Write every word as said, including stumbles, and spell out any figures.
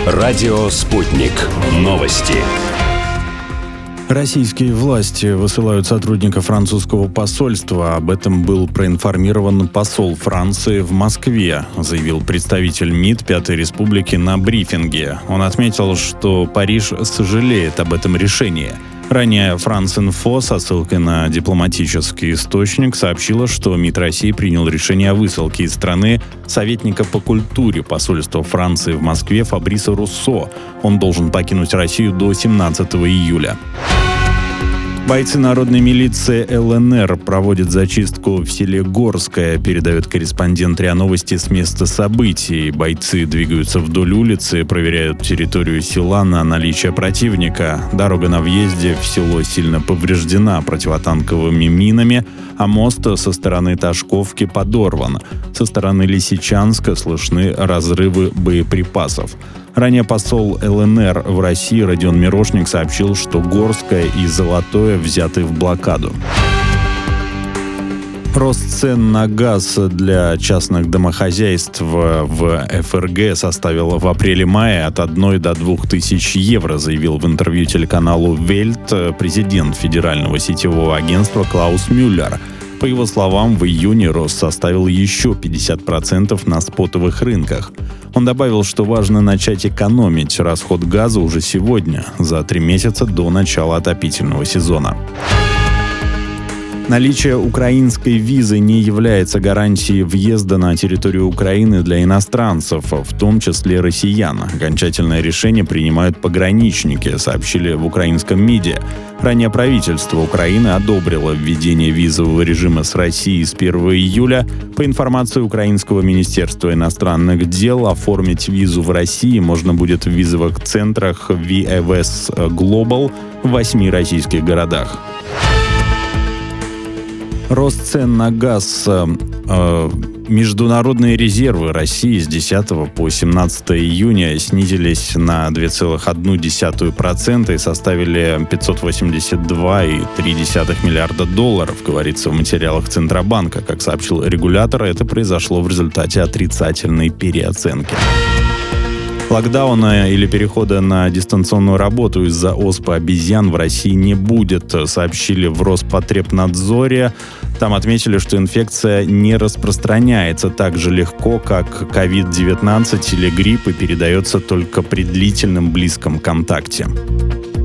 Радио «Спутник». Новости. Российские власти высылают сотрудников французского посольства. Об этом был проинформирован посол Франции в Москве, заявил представитель МИД Пятой Республики на брифинге. Он отметил, что Париж сожалеет об этом решении. Ранее France-Info со ссылкой на дипломатический источник сообщила, что МИД России принял решение о высылке из страны советника по культуре посольства Франции в Москве Фабриса Руссо. Он должен покинуть Россию до семнадцатого июля. Бойцы народной милиции эл эн эр проводят зачистку в селе Горское, передает корреспондент РИА Новости с места событий. Бойцы двигаются вдоль улицы, проверяют территорию села на наличие противника. Дорога на въезде в село сильно повреждена противотанковыми минами, а мост со стороны Ташковки подорван. Со стороны Лисичанска слышны разрывы боеприпасов. Ранее посол эл эн эр в России Родион Мирошник сообщил, что Горское и Золотое взяты в блокаду. Рост цен на газ для частных домохозяйств в эф эр гэ составил в апреле-мае от одной до двух тысяч евро, заявил в интервью телеканалу «Вельт» президент федерального сетевого агентства Клаус Мюллер. По его словам, в июне рост составил еще пятьдесят процентов на спотовых рынках. Он добавил, что важно начать экономить расход газа уже сегодня, за три месяца до начала отопительного сезона. Наличие украинской визы не является гарантией въезда на территорию Украины для иностранцев, в том числе россиян. Окончательное решение принимают пограничники, сообщили в украинском МИДе. Ранее правительство Украины одобрило введение визового режима с Россией с первого июля. По информации Украинского министерства иностранных дел, оформить визу в России можно будет в визовых центрах ви эф эс Global в восьми российских городах. Рост цен на газ. Э, международные резервы России с десятого по семнадцатое июня снизились на два целых одна десятая процента и составили пятьсот восемьдесят два целых три десятых миллиарда долларов, говорится в материалах Центробанка. Как сообщил регулятор, это произошло в результате отрицательной переоценки. Локдауна или перехода на дистанционную работу из-за оспы обезьян в России не будет, сообщили в Роспотребнадзоре. Там отметили, что инфекция не распространяется так же легко, как ковид девятнадцать или грипп, и передается только при длительном близком контакте.